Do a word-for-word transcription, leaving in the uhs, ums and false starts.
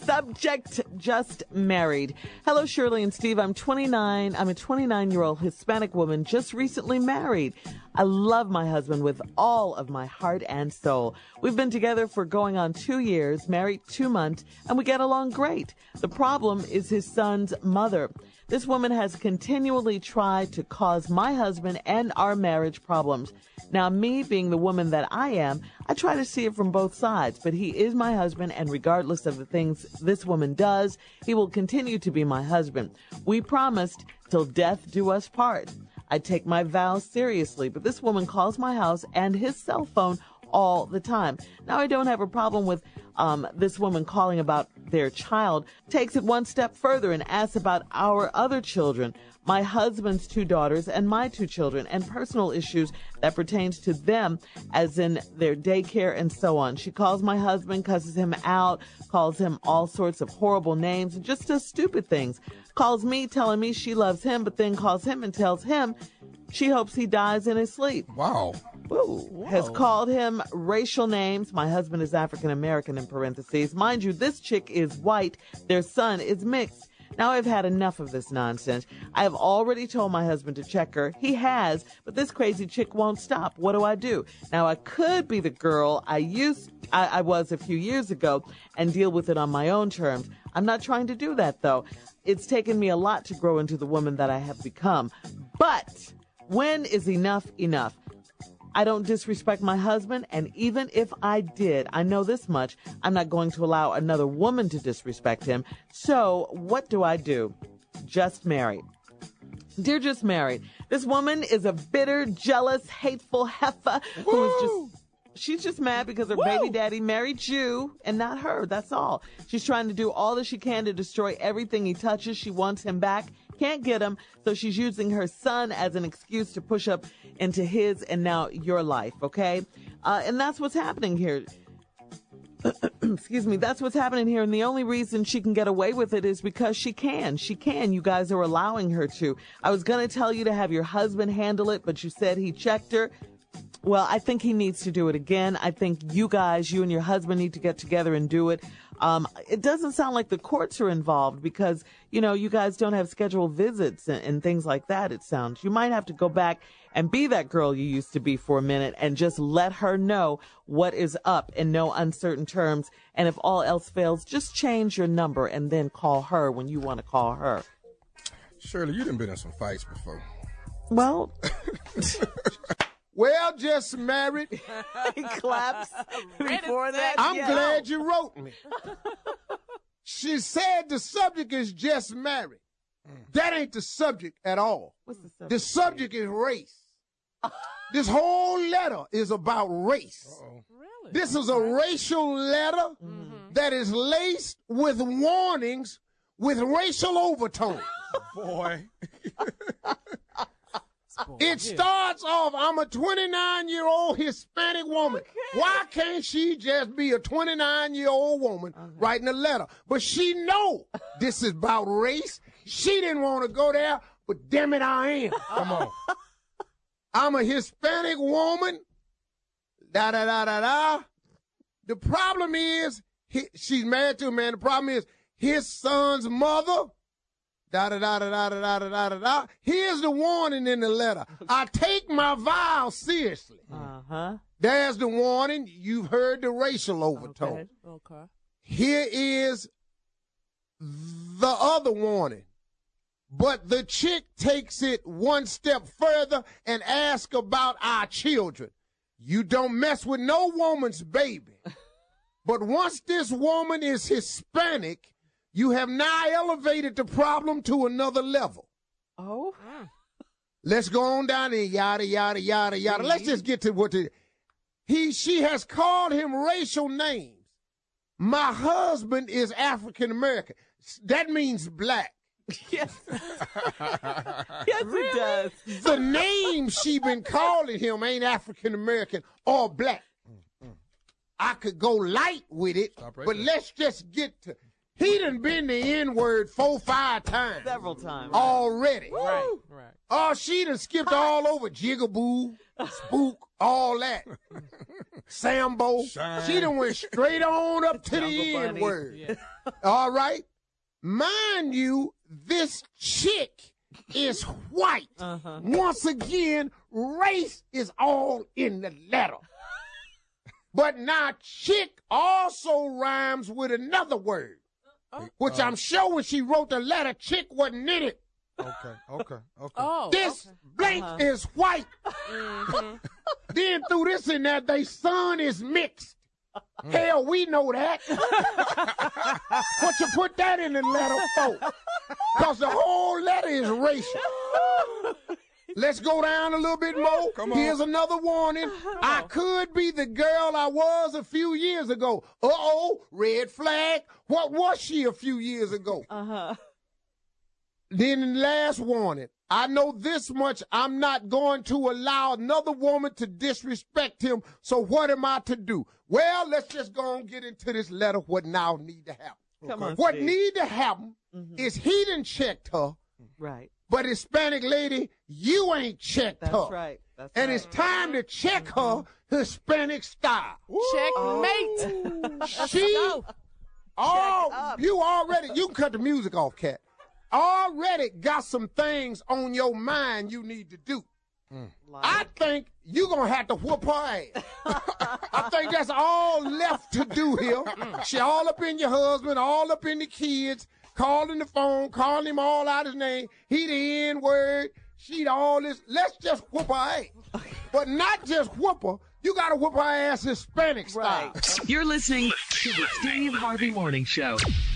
Subject, just married. Hello, Shirley and Steve. I'm twenty-nine. I'm a twenty-nine-year-old Hispanic woman just recently married. I love my husband with all of my heart and soul. We've been together for going on two years, married two months, and we get along great. The problem is his son's mother. This woman has continually tried to cause my husband and our marriage problems. Now, me being the woman that I am, I try to see it from both sides, but he is my husband, and regardless of the things this woman does, he will continue to be my husband. We promised till death do us part. I take my vows seriously, but this woman calls my house and his cell phone all the time. Now, I don't have a problem with um, this woman calling about their child. Takes it one step further and asks about our other children, my husband's two daughters and my two children, and personal issues that pertains to them, as in their daycare and so on. She calls my husband, cusses him out, calls him all sorts of horrible names, and just does stupid things. Calls me telling me she loves him, but then calls him and tells him she hopes he dies in his sleep. Wow. Woo. Has called him racial names. My husband is African American in parentheses. Mind you, this chick is white. Their son is mixed. Now I've had enough of this nonsense. I have already told my husband to check her. He has, but this crazy chick won't stop. What do I do? Now I could be the girl I used, I, I was a few years ago and deal with it on my own terms. I'm not trying to do that though. It's taken me a lot to grow into the woman that I have become. But when is enough enough? I don't disrespect my husband, and even if I did, I know this much, I'm not going to allow another woman to disrespect him. So what do I do? Just married. Dear Just Married, this woman is a bitter, jealous, hateful heifer who is just... She's just mad because her Woo! baby daddy married you and not her. That's all. She's trying to do all that she can to destroy everything he touches. She wants him back. Can't get him. So she's using her son as an excuse to push up into his and now your life. Okay. Uh, and that's what's happening here. Excuse me. That's what's happening here. And the only reason she can get away with it is because she can. She can. You guys are allowing her to. I was going to tell you to have your husband handle it, but you said he checked her. Well, I think he needs to do it again. I think you guys, you and your husband need to get together and do it. Um, it doesn't sound like the courts are involved because, you know, you guys don't have scheduled visits and, and things like that, it sounds. You might have to go back and be that girl you used to be for a minute and just let her know what is up in no uncertain terms. And if all else fails, just change your number and then call her when you want to call her. Shirley, you done been in some fights before. Well... Well, Just Married. He claps before that. I'm yeah. glad you wrote me. She said the subject is just married. Mm. That ain't the subject at all. What's the subject? The subject is race. This whole letter is about race. Uh-oh. Really? This is a racial letter mm-hmm. that is laced with warnings with racial overtones. Boy. It starts off, I'm a twenty-nine-year-old Hispanic woman. Okay. Why can't she just be a twenty-nine-year-old woman okay. writing a letter? But she know this is about race. She didn't want to go there, but damn it, I am. Come on. I'm a Hispanic woman. Da-da-da-da-da. The problem is, he, she's married to a man. The problem is, his son's mother... Da da da da da da da da da da. Here's the warning in the letter. I take my vows seriously. Uh huh. There's the warning. You've heard the racial overtone. Okay. Okay. Here is the other warning. But the chick takes it one step further and asks about our children. You don't mess with no woman's baby. But once this woman is Hispanic, you have now elevated the problem to another level. Oh. Let's go on down there, yada, yada, yada, yada. Let's just get to what the, he, she has called him racial names. My husband is African American. That means black. Yes. Yes, really? It does. The name she been calling him ain't African American or black. I could go light with it, right but there. let's just get to, He done been the N-word four, five times. Several times. Already. Right, right. Oh, she done skipped all over Jigaboo, Spook, all that. Sambo. Shine. She done went straight on up to the Jungle Bunny. N-word. Yeah. All right? Mind you, this chick is white. Uh-huh. Once again, race is all in the letter. But now chick also rhymes with another word, which I'm sure when she wrote the letter, chick wasn't in it. Okay, okay, okay. Oh, This okay. blank Uh-huh. is white. Mhm. Then through this and that, they son is mixed. Hell, we know that. What you put that in the letter for? Because the whole letter is racial. Let's go down a little bit more. Come on. Here's another warning. I could be the girl I was a few years ago. Uh-oh, red flag. What was she a few years ago? Uh-huh. Then the last warning. I know this much. I'm not going to allow another woman to disrespect him. So what am I to do? Well, let's just go and get into this letter. What now need to happen? Come on, What Steve. need to happen Mhm. is he done checked her, Right. but Hispanic lady, you ain't checked That's her. right. That's And right. it's time to check her Hispanic style. Checkmate. She, Go. oh, up. you already, you can cut the music off, Cat. Already got some things on your mind you need to do. Like- I think you're going to have to whoop her ass. I think that's all left to do here. She all up in your husband, all up in the kids, calling the phone, calling him all out his name. He the N-word. She the all this. Let's just whoop her ass. But not just whoop her. You got to whoop her ass Hispanic style. Right. You're listening to the Steve Harvey Morning Show.